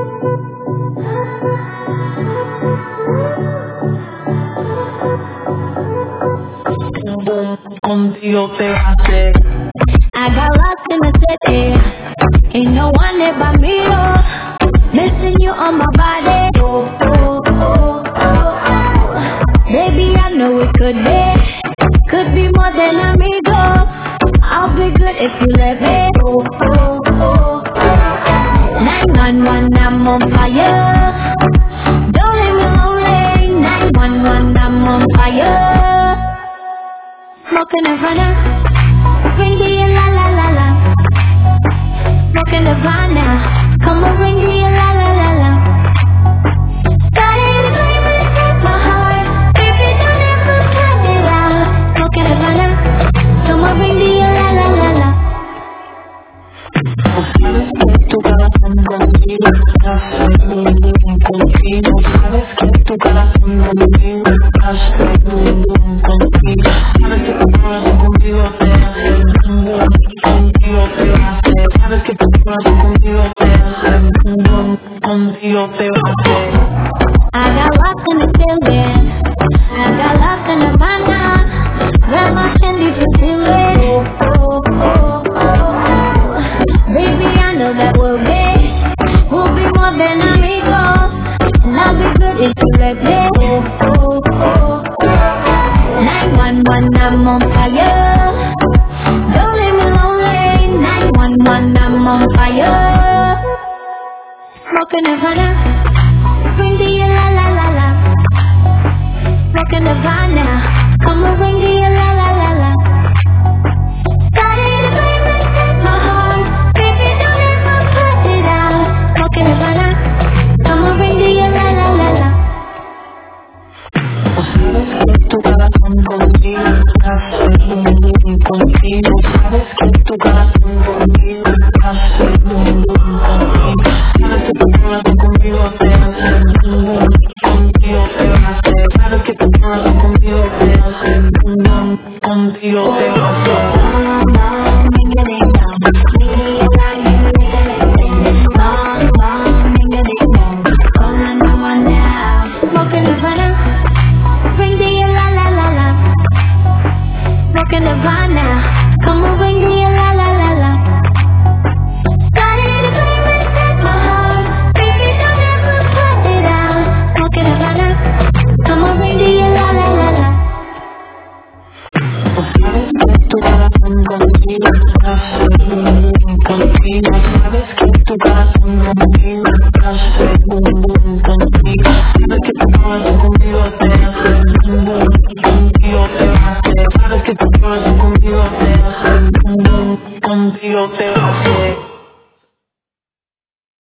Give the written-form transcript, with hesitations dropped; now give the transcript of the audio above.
Contigo te hace. I got lost in the city. Ain't no one there but me, oh. Missing you on my body. Oh, oh, oh, oh, oh. Baby, I know it could be more than amigo. I'll be good if you let me. Oh, oh, oh, oh. 911, I'm on fire. Don't leave me lonely. 911, I'm on fire. Smoking Havana, ring the la la la la. Smoking Havana, come on ring the la la la la. Got it in the flame, my heart, baby don't ever cut it out. Smoking Havana, come on ring the la la la la. Sabes que tu corazón contigo hace contigo. Sabes que tu corazón contigo hace contigo. Sabes que tu corazón contigo te hace contigo te hace. Sabes que tu corazón contigo te hace contigo te hace. I got lost in the building. I got lost in the banana. Grab my candy to feel it. Oh, oh, oh, oh. Baby, I know that we'll be more than amigos. And I'll be good if you let me. Oh, oh, oh, oh. 911, I'm on fire. Don't leave me lonely. 911, I'm on fire. Smoking Havana, ring the la la la la. Smoking Havana, come on ring the la la la la. Got it in the flame, my heart, baby don't ever put it out. Smoking Havana, come on ring the la la la la. Sabes que tu corazón contigo hace contigo. Sabes que tu corazón contigo hace contigo. Sabes que tu corazón contigo te hace contigo te hace. Sabes que tu corazón contigo te hace contigo te hace. Smoking Havana, ring the la la la la. Smoking Havana, come on ring the la la la la. Got it in the flame, my heart, baby don't ever put it out. Smoking Havana, come on ring the la la la la. Sabes que tu corazón contigo hace contigo. Sabes que tu corazón contigo hace contigo. Sabes que tu corazón contigo te hace contigo te hace. Sabes que tu corazón contigo te hace contigo te hace.